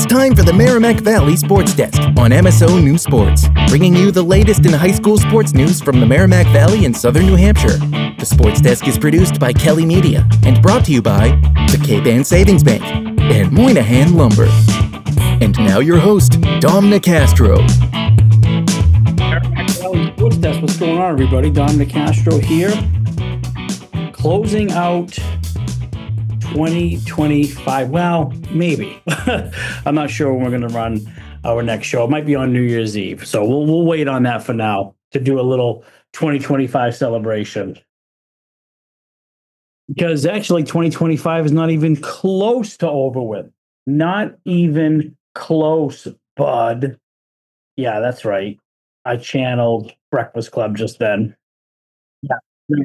time for the Merrimack Valley Sports Desk on MSO News Sports, bringing you the latest in high school sports news from the Merrimack Valley and Southern New Hampshire. The Sports Desk is produced by Kelly Media and brought to you by the Cape Ann Savings Bank and Moynihan Lumber. And now your host, Dom Nicastro. Merrimack Valley Sports Desk, what's going on, everybody? Dom Nicastro here, closing out 2025. Well, maybe. I'm not sure when we're going to run our next show. It might be on New Year's Eve. So we'll wait on that for now to do a little 2025 celebration. Because actually 2025 is not even close to over with. Not even close, bud. Yeah, that's right. I channeled Breakfast Club just then. Yeah.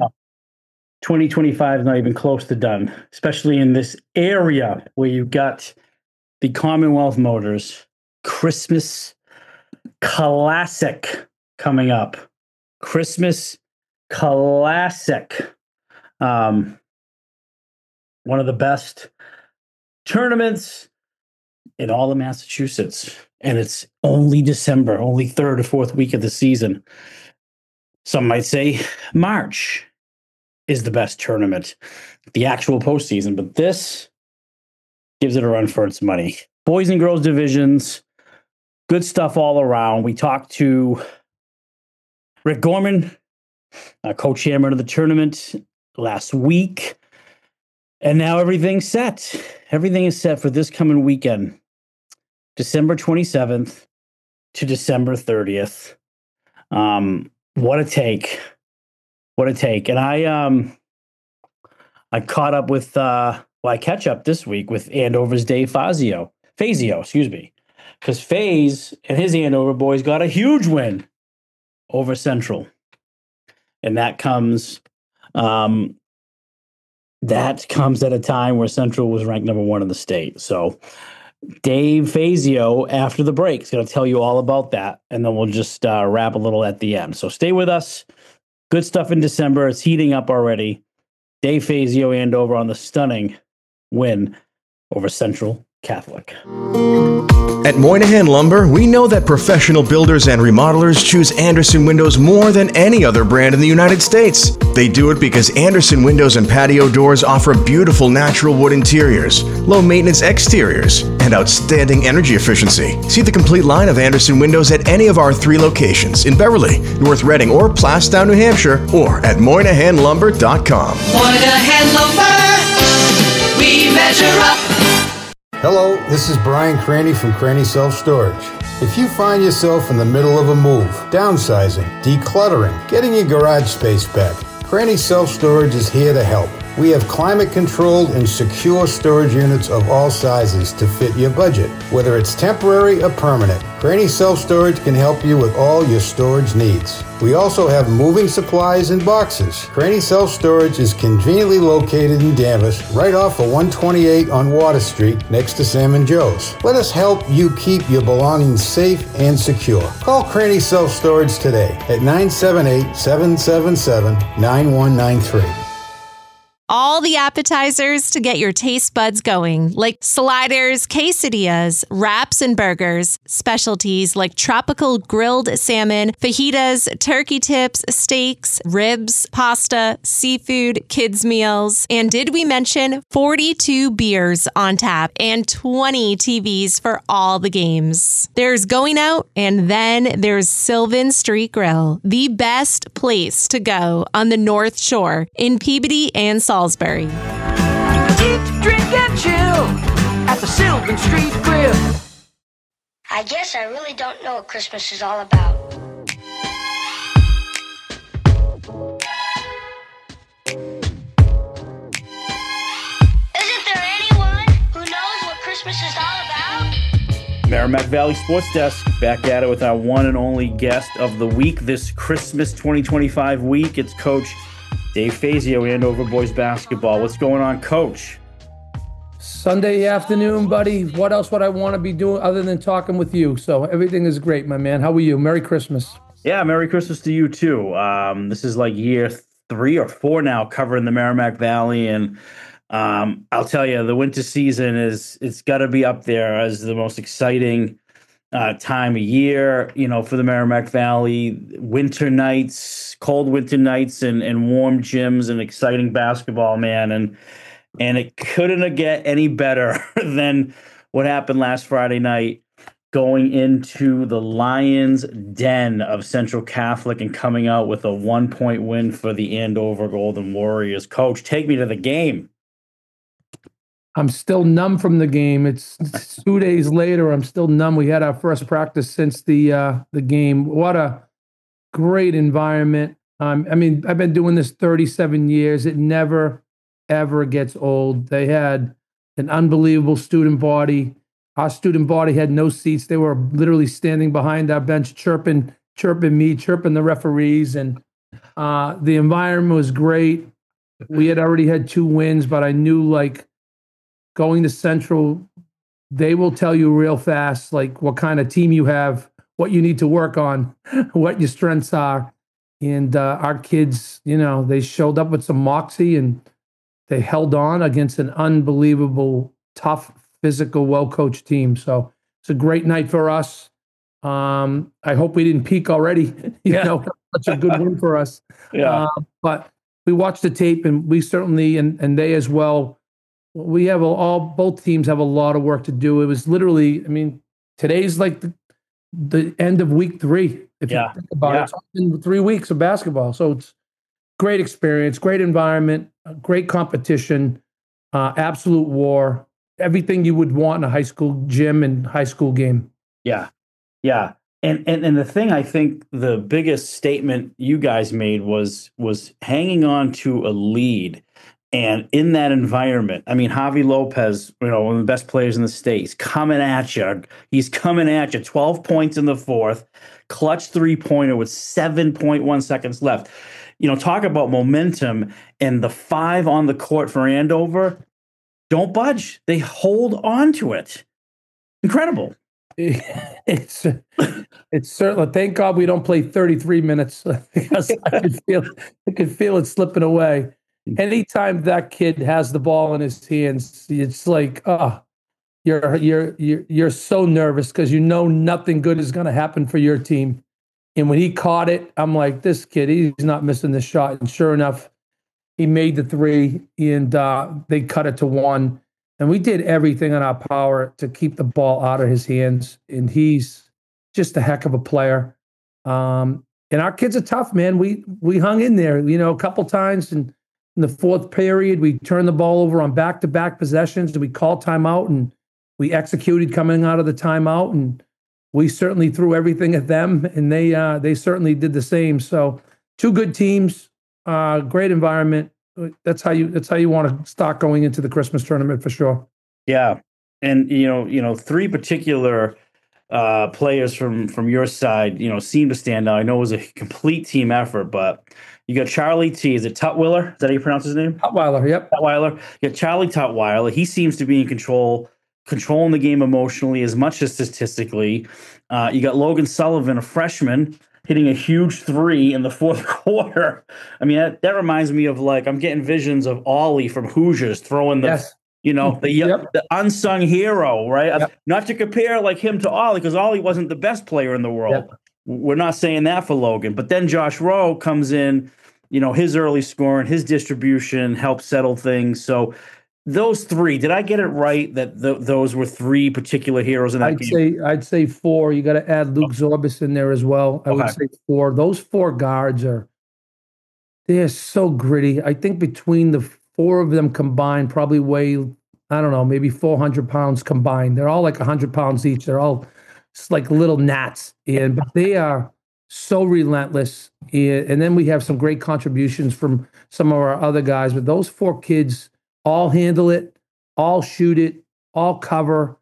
2025 is not even close to done, especially in this area where you've got the Commonwealth Motors Christmas Classic coming up. Christmas Classic. One of the best tournaments in all of Massachusetts. And it's only December, only third or fourth week of the season. Some might say March is the best tournament, the actual postseason, but this gives it a run for its money. Boys and girls divisions, good stuff all around. We talked to Rick Gorman, co-chairman of the tournament, last week, and now everything's set. Everything is set for this coming weekend, December 27th to December 30th. What a take. What a take. And I caught up with, I catch up this week with Andover's Dave Fazio, excuse me. Because Faze and his Andover boys got a huge win over Central. And that comes at a time where Central was ranked number one in the state. So Dave Fazio, after the break, is going to tell you all about that. And then we'll just wrap a little at the end. So stay with us. Good stuff in December. It's heating up already. Dave Fazio Andover on the stunning win over Central Catholic. At Moynihan Lumber, we know that professional builders and remodelers choose Andersen Windows more than any other brand in the United States. They do it because Andersen Windows and patio doors offer beautiful natural wood interiors, low maintenance exteriors, and outstanding energy efficiency. See the complete line of Andersen Windows at any of our 3 locations in Beverly, North Reading, or Plastown, New Hampshire, or at MoynihanLumber.com. Moynihan Lumber, we measure up. Hello, this is Brian Cranny from Cranny Self Storage. If you find yourself in the middle of a move, downsizing, decluttering, getting your garage space back, Cranny Self Storage is here to help. We have climate-controlled and secure storage units of all sizes to fit your budget, whether it's temporary or permanent. Cranny Self Storage can help you with all your storage needs. We also have moving supplies and boxes. Cranny Self Storage is conveniently located in Danvers, right off of 128 on Water Street, next to Sam and Joe's. Let us help you keep your belongings safe and secure. Call Cranny Self Storage today at 978-777-9193. All the appetizers to get your taste buds going, like sliders, quesadillas, wraps, and burgers. Specialties like tropical grilled salmon, fajitas, turkey tips, steaks, ribs, pasta, seafood, kids' meals. And did we mention 42 beers on tap and 20 TVs for all the games? There's Going Out, and then there's Sylvan Street Grill, the best place to go on the North Shore in Peabody and Salisbury. Eat, drink, and chill at the Sylvan Street Grill. I guess I really don't know what Christmas is all about. Isn't there anyone who knows what Christmas is all about? Merrimack Valley Sports Desk, back at it with our one and only guest of the week this Christmas 2025 week. It's Coach Dave Fazio, Andover Boys Basketball. What's going on, Coach? Sunday afternoon, buddy. What else would I want to be doing other than talking with you? So everything is great, my man. How are you? Merry Christmas. Yeah, Merry Christmas to you, too. This is like year 3 or 4 now covering the Merrimack Valley, and I'll tell you, the winter season it's got to be up there as the most exciting time of year, for the Merrimack Valley. Winter nights, cold winter nights, and warm gyms and exciting basketball, man. And it couldn't get any better than what happened last Friday night, going into the Lions' den of Central Catholic and coming out with a 1-point win for the Andover Golden Warriors. Coach, take me to the game. I'm still numb from the game. It's 2 days later. I'm still numb. We had our first practice since the game. What a great environment. I mean, I've been doing this 37 years. It never, ever gets old. They had an unbelievable student body. Our student body had no seats. They were literally standing behind our bench, chirping me, chirping the referees. And the environment was great. We had already had 2 wins, but I knew, like, going to Central, they will tell you real fast, like, what kind of team you have, what you need to work on, what your strengths are. And our kids, they showed up with some moxie and they held on against an unbelievable, tough, physical, well-coached team. So it's a great night for us. I hope we didn't peak already. Such a good win for us. Yeah. But we watched the tape, and we certainly, and they as well, we have both teams have a lot of work to do. It was literally, I mean, today's like the end of week 3. If you think about it, it's been 3 weeks of basketball. So it's great experience, great environment, great competition, absolute war, everything you would want in a high school gym and high school game. Yeah. Yeah. And the thing, I think the biggest statement you guys made was hanging on to a lead. And in that environment, I mean, Javi Lopez, one of the best players in the state, he's coming at you. 12 points in the fourth, clutch 3-pointer with 7.1 seconds left. Talk about momentum, and the 5 on the court for Andover don't budge. They hold on to it. Incredible. It's certainly, thank God we don't play 33 minutes because I could feel it slipping away. Anytime that kid has the ball in his hands, it's like, you're so nervous because nothing good is going to happen for your team. And when he caught it, I'm like, this kid, he's not missing this shot. And sure enough, he made the 3, and they cut it to 1. And we did everything in our power to keep the ball out of his hands. And he's just a heck of a player. And our kids are tough, man. We hung in there, a couple times, and in the fourth period, we turned the ball over on back-to-back possessions. We called timeout, and we executed coming out of the timeout. And we certainly threw everything at them, and they certainly did the same. So, 2 good teams, great environment. That's how you want to start going into the Christmas tournament for sure. Yeah, and 3 particular players from your side, seem to stand out. I know it was a complete team effort, but you got Charlie T. Is it Tutwiler? Is that how you pronounce his name? Tutwiler, yep. Tutwiler. You got Charlie Tutwiler. He seems to be in control, controlling the game emotionally as much as statistically. You got Logan Sullivan, a freshman, hitting a huge 3 in the fourth quarter. I mean, that reminds me of, like, I'm getting visions of Ollie from Hoosiers throwing the, the unsung hero, right? Yep. Not to compare like him to Ollie, because Ollie wasn't the best player in the world. Yep. We're not saying that for Logan. But then Josh Rowe comes in, his early scoring, his distribution helped settle things. So those 3, did I get it right that those were 3 particular heroes in that game? I'd say 4. You got to add Luke Zorbis in there as well. I would say 4. Those 4 guards they're so gritty. I think between the 4 of them combined probably weigh, I don't know, maybe 400 pounds combined. They're all like 100 pounds each. They're all just like little gnats. But they are so relentless. And then we have some great contributions from some of our other guys. But those 4 kids all handle it, all shoot it, all cover,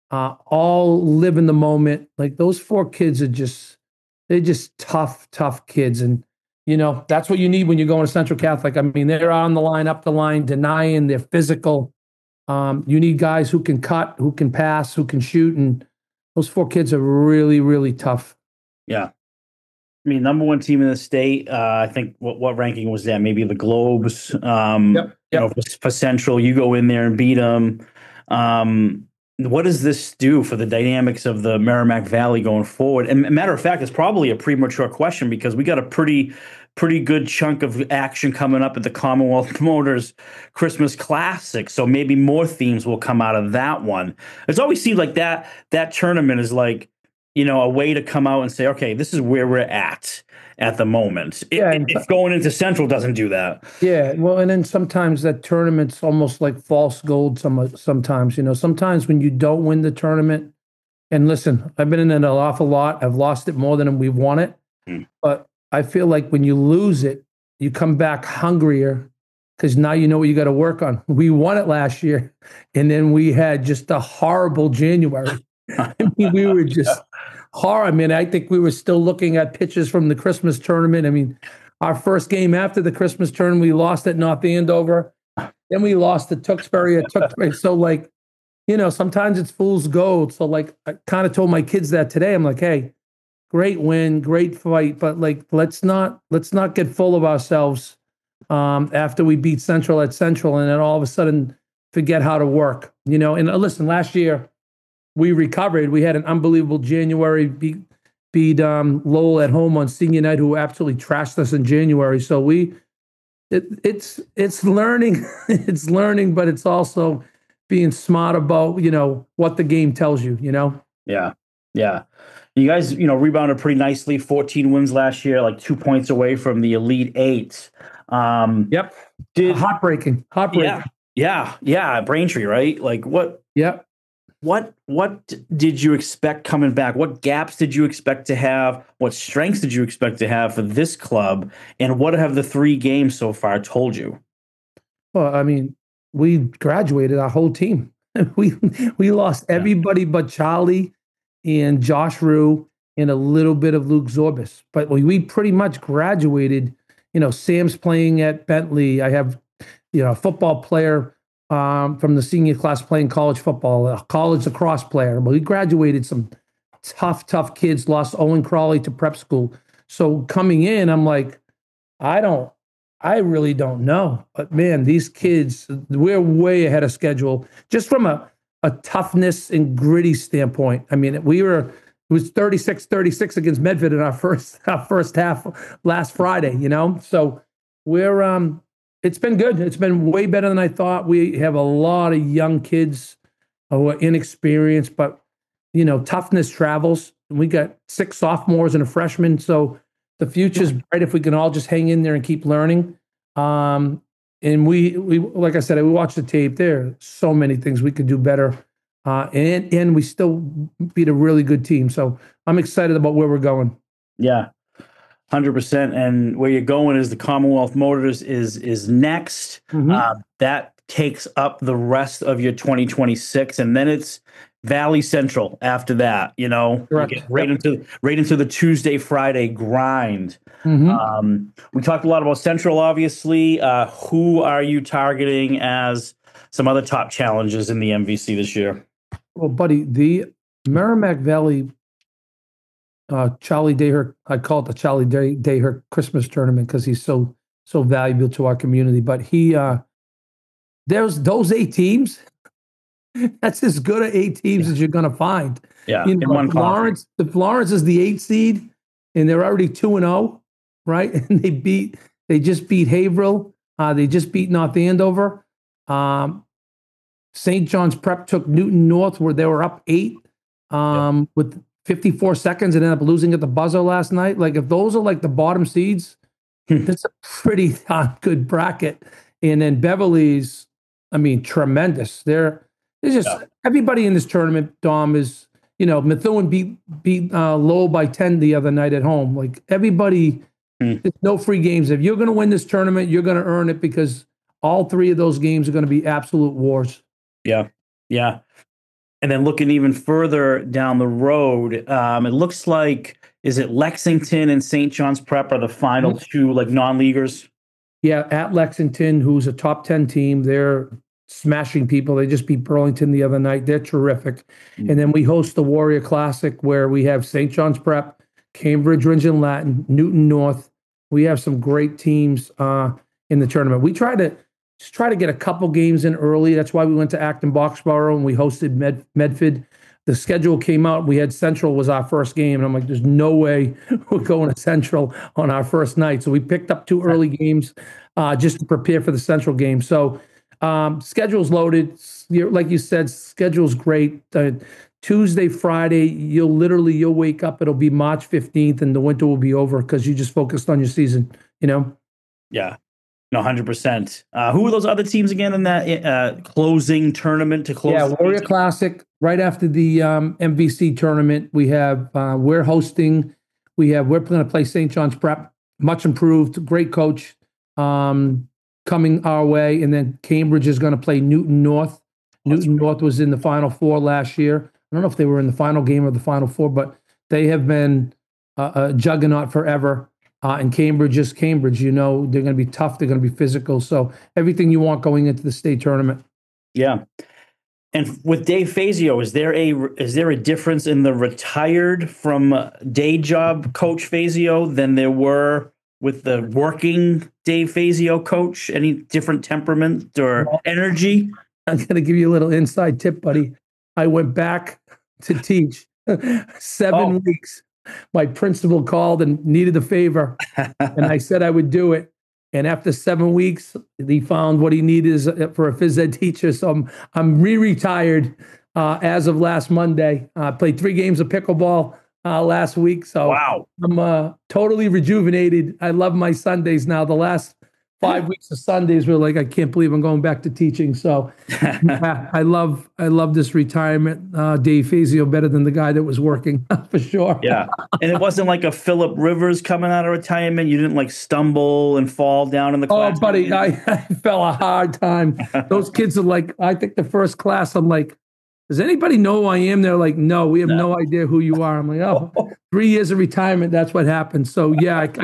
all live in the moment. Like, those 4 kids they're just tough kids. And, that's what you need when you're going to Central Catholic. I mean, they're on the line, up the line, denying, they're physical. You need guys who can cut, who can pass, who can shoot. And those 4 kids are really, really tough. Yeah. I mean, number 1 team in the state. I think what ranking was that? Maybe the Globes. Yep. you know, for Central, you go in there and beat them. What does this do for the dynamics of the Merrimack Valley going forward? And matter of fact, it's probably a premature question because we got a pretty good chunk of action coming up at the Commonwealth Motors Christmas Classic. So maybe more themes will come out of that one. It's always seemed like that tournament is like, you know, a way to come out and say, okay, this is where we're at the moment. If going into Central doesn't do that. Yeah, well, and then sometimes that tournament's almost like false gold sometimes. You know, sometimes when you don't win the tournament, and listen, I've been in it an awful lot. I've lost it more than we've won it. But I feel like when you lose it, you come back hungrier because now you know what you got to work on. We won it last year, and then we had just a horrible January. I mean, we were just horror. I mean, I think we were still looking at pictures from the Christmas tournament. I mean, our first game after the Christmas tournament, we lost at North Andover. Then we lost at Tewksbury. So, like, you know, sometimes it's fool's gold. So, like, I kind of told my kids that today. I'm like, hey, great win, great fight, but like, let's not get full of ourselves after we beat Central at Central, and then all of a sudden forget how to work. You know, and listen, last year, we recovered. We had an unbelievable January, beat Lowell at home on senior night, who absolutely trashed us in January. So it's learning, it's learning, but it's also being smart about, you know, what the game tells you, you know? Yeah. Yeah. You guys, you know, rebounded pretty nicely, 14 wins last year, like 2 points away from the Elite Eight. Yep. Heartbreaking. Yeah. Braintree, right? Like what? Yep. What did you expect coming back? What gaps did you expect to have? What strengths did you expect to have for this club? And what have the 3 games so far told you? Well, I mean, we graduated our whole team. we lost everybody but Charlie and Josh Rue and a little bit of Luke Zorbis. But we pretty much graduated. You know, Sam's playing at Bentley. I have, you know, a football player from the senior class playing college football, a college lacrosse player. But we graduated some tough kids, lost Owen Crawley to prep school. So coming in, I'm like, I really don't know. But man, these kids, we're way ahead of schedule, just from a toughness and gritty standpoint. I mean, it was 36-36 against Medford in our first half last Friday, you know? So we're, it's been good. It's been way better than I thought. We have a lot of young kids who are inexperienced, but, you know, toughness travels. We got 6 sophomores and a freshman. So the future's bright if we can all just hang in there and keep learning. And we like I said, we watched the tape. There are so many things we could do better. And we still beat a really good team. So I'm excited about where we're going. Yeah. 100%. And where you're going is the Commonwealth Motors is next. Mm-hmm. That takes up the rest of your 2026, and then it's Valley Central after that. You know, you get right into the Tuesday Friday grind. Mm-hmm. We talked a lot about Central, obviously. Who are you targeting as some other top challenges in the MVC this year? Well, buddy, the Merrimack Valley. Charlie Daher, I call it the Charlie Daher Christmas tournament because he's so valuable to our community. But there's those 8 teams. That's as good at 8 teams as you're going to find. Yeah, you know, Florence is the 8th seed, and they're already 2-0, right? And they just beat Haverhill. They just beat North Andover. St. John's Prep took Newton North, where they were up 8 with 54 seconds and ended up losing at the buzzer last night. Like, if those are like the bottom seeds, it's a pretty good bracket. And then Beverly's, I mean, tremendous. There's just everybody in this tournament, Dom, is, you know, Methuen beat Lowell by 10 the other night at home. Like, everybody, there's no free games. If you're going to win this tournament, you're going to earn it, because all 3 of those games are going to be absolute wars. Yeah. Yeah. And then looking even further down the road, it looks like, is it Lexington and St. John's Prep are the final 2 like non-leaguers? Yeah, at Lexington, who's a top 10 team. They're smashing people. They just beat Burlington the other night. They're terrific. And then we host the Warrior Classic, where we have St. John's Prep, Cambridge Ridge and Latin, Newton North. We have some great teams in the tournament. We try to just try to get a couple games in early. That's why we went to Acton Boxborough and we hosted Medford. The schedule came out. We had Central was our first game. And I'm like, there's no way we're going to Central on our first night. So we picked up 2 early games just to prepare for the Central game. So schedule's loaded. Like you said, schedule's great. Tuesday, Friday, you'll wake up. It'll be March 15th and the winter will be over because you just focused on your season, Yeah. No, 100%. Who are those other teams again in that closing tournament to close? Yeah, Warrior Classic. Right after the MVC tournament, we have we're hosting. We're going to play St. John's Prep. Much improved, great coach coming our way, and then Cambridge is going to play Newton North. Newton North was in the Final Four last year. I don't know if they were in the final game or the Final Four, but they have been a juggernaut forever. And Cambridge is Cambridge. They're going to be tough. They're going to be physical. So everything you want going into the state tournament. Yeah. And with Dave Fazio, is there a difference in the retired from day job coach Fazio than there were with the working Dave Fazio coach? Any different temperament or energy? I'm going to give you a little inside tip, buddy. I went back to teach 7 weeks. My principal called and needed a favor, and I said I would do it. And after 7 weeks, he found what he needed for a phys ed teacher. So I'm re-retired as of last Monday. Played 3 games of pickleball last week. So wow. I'm totally rejuvenated. I love my Sundays now. The last 5 weeks of Sundays were like, I can't believe I'm going back to teaching. So yeah, I love this retirement. Dave Fazio better than the guy that was working for sure. Yeah. And it wasn't like a Phillip Rivers coming out of retirement. You didn't like stumble and fall down in the class. Oh, buddy, I fell a hard time. Those kids are like, I think the first class, I'm like, does anybody know who I am? They're like, no, we have no idea who you are. I'm like, oh, 3 years of retirement. That's what happened. So yeah, I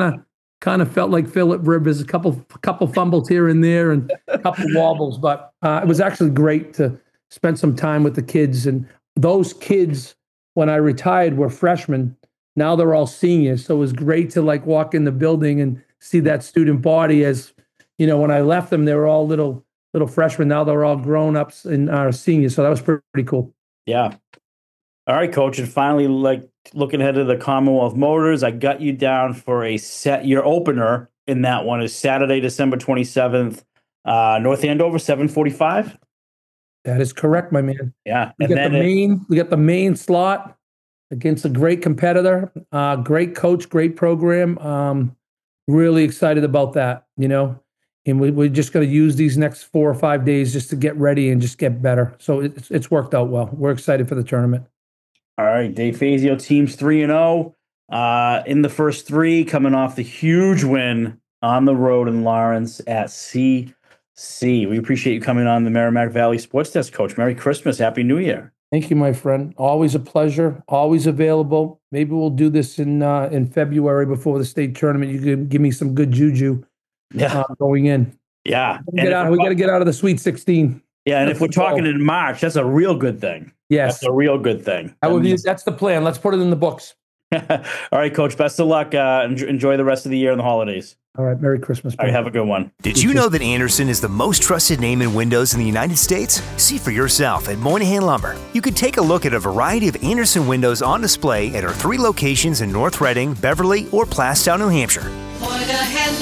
kind of felt like Phillip Rivers, a couple fumbles here and there and a couple wobbles, but it was actually great to spend some time with the kids. And those kids, when I retired, were freshmen. Now they're all seniors. So it was great to like walk in the building and see that student body. As when I left them, they were all little freshmen. Now they're all grown-ups and are seniors. So that was pretty cool. Yeah. All right, Coach. And finally, like looking ahead to the Commonwealth Motors, I got you down for your opener in that one is Saturday, December 27th, North Andover, 7:45. That is correct, my man. Yeah. We got the main slot against a great competitor, great coach, great program. Really excited about that, and we're just going to use these next 4 or 5 days just to get ready and just get better. So it's worked out well. We're excited for the tournament. All right, Dave Fazio, team's 3-0 in the first 3, coming off the huge win on the road in Lawrence at CC. We appreciate you coming on the Merrimack Valley Sports Desk, Coach. Merry Christmas, Happy New Year. Thank you, my friend. Always a pleasure. Always available. Maybe we'll do this in February before the state tournament. You can give me some good juju going in. Yeah, We got to get out of the Sweet 16. Yeah, and if we're talking in March, that's a real good thing. Yes. That's a real good thing. That's the plan. Let's put it in the books. All right, Coach, best of luck. Enjoy the rest of the year and the holidays. All right, Merry Christmas. All right, have a good one. Did you know that Andersen is the most trusted name in windows in the United States? See for yourself at Moynihan Lumber. You can take a look at a variety of Andersen windows on display at our 3 locations in North Reading, Beverly, or Plastown, New Hampshire. Moynihan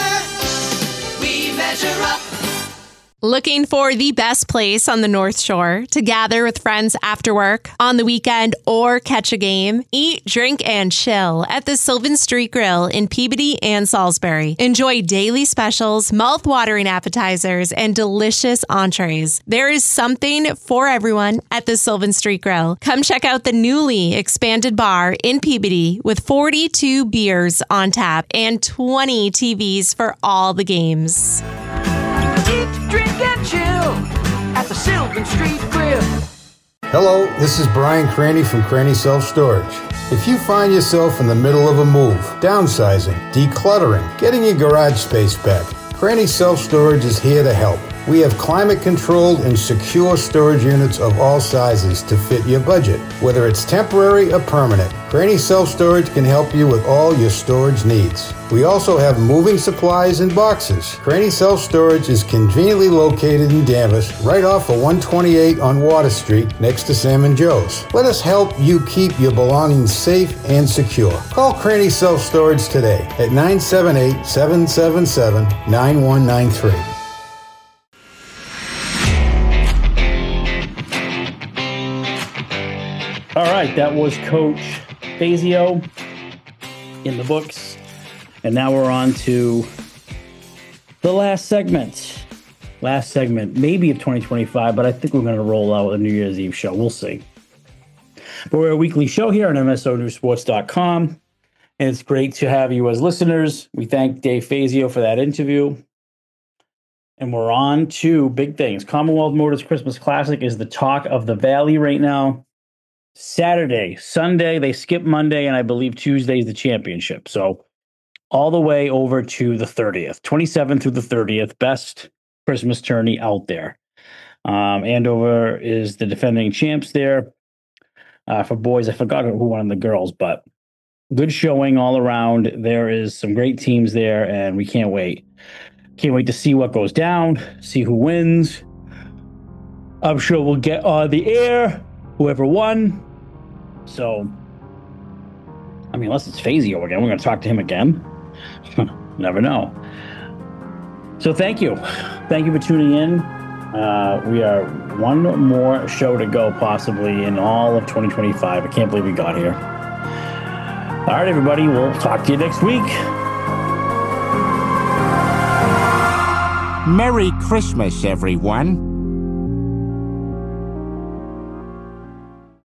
Lumber, we measure up. Looking for the best place on the North Shore to gather with friends after work, on the weekend, or catch a game? Eat, drink, and chill at the Sylvan Street Grill in Peabody and Salisbury. Enjoy daily specials, mouth-watering appetizers, and delicious entrees. There is something for everyone at the Sylvan Street Grill. Come check out the newly expanded bar in Peabody with 42 beers on tap and 20 TVs for all the games. Eat, drink, and chill at the Sylvan Street Grill. Hello, this is Brian Cranny from Cranny Self Storage. If you find yourself in the middle of a move, downsizing, decluttering, getting your garage space back, Cranny Self Storage is here to help. We have climate-controlled and secure storage units of all sizes to fit your budget, whether it's temporary or permanent. Cranny Self-Storage can help you with all your storage needs. We also have moving supplies and boxes. Cranny Self-Storage is conveniently located in Danvers, right off of 128 on Water Street, next to Sam and Joe's. Let us help you keep your belongings safe and secure. Call Cranny Self-Storage today at 978-777-9193. All right, that was Coach Fazio in the books. And now we're on to the last segment. Maybe of 2025, but I think we're going to roll out a New Year's Eve show. We'll see. But we're a weekly show here on MSONewsSports.com, and it's great to have you as listeners. We thank Dave Fazio for that interview. And we're on to big things. Commonwealth Motors Christmas Classic is the talk of the Valley right now. Saturday, Sunday, they skip Monday, and I believe Tuesday is the championship. So all the way over to the 30th, 27th through the 30th, best Christmas tourney out there. Andover is the defending champs there. For boys, I forgot who won the girls, but good showing all around. There is some great teams there, and we can't wait. Can't wait to see what goes down, see who wins. I'm sure we'll get on the air whoever won. So, I mean, unless it's Fazio again, we're going to talk to him again. Never know. So thank you. Thank you for tuning in. We are one more show to go, possibly, in all of 2025. I can't believe we got here. All right, everybody. We'll talk to you next week. Merry Christmas, everyone.